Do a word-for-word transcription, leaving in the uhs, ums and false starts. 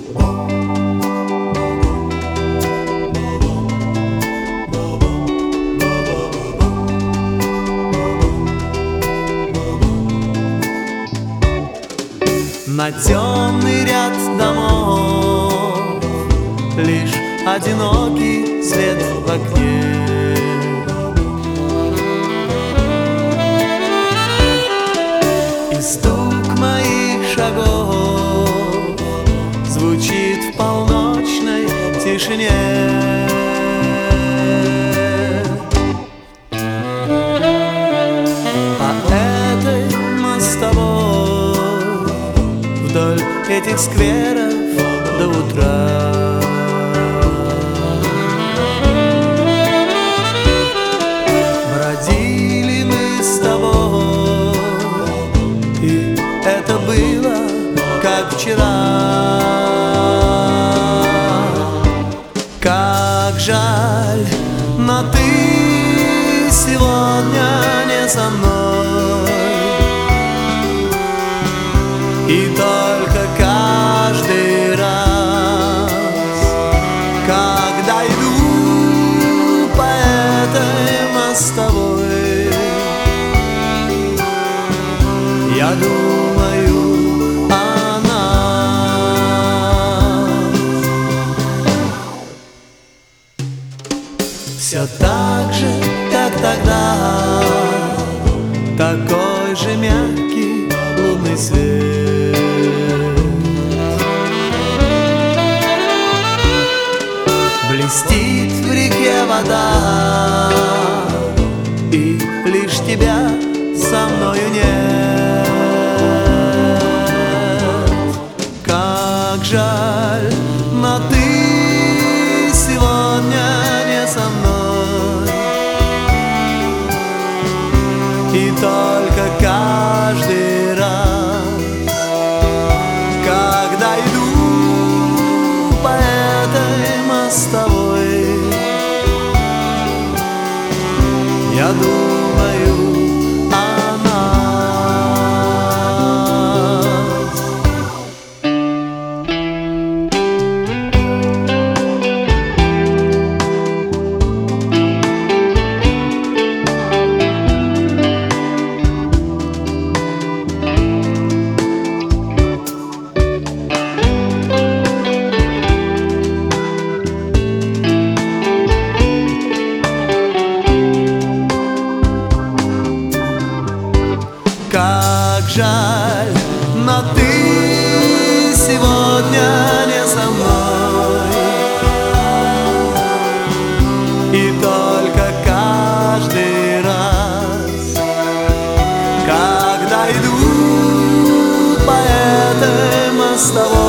На темный ряд домов лишь одинокий свет в окне. И стук моих шагов звучит в полночной тишине. По этой мостовой вдоль этих скверов до утра бродили мы с тобой, и это было как вчера. Как жаль, но ты сегодня не со мной. И только каждый раз, когда иду по этой мостовой, я думаю о нас. Все так же, как тогда, такой же мягкий лунный свет. Блестит в реке вода, и лишь тебя со мною нет. Как жаль, но ты сегодня не со мной. И только каждый раз, когда иду по этой мостовой, я думаю о нас. Как жаль, но ты сегодня не со мной. И только каждый раз, когда иду по этой мостовой,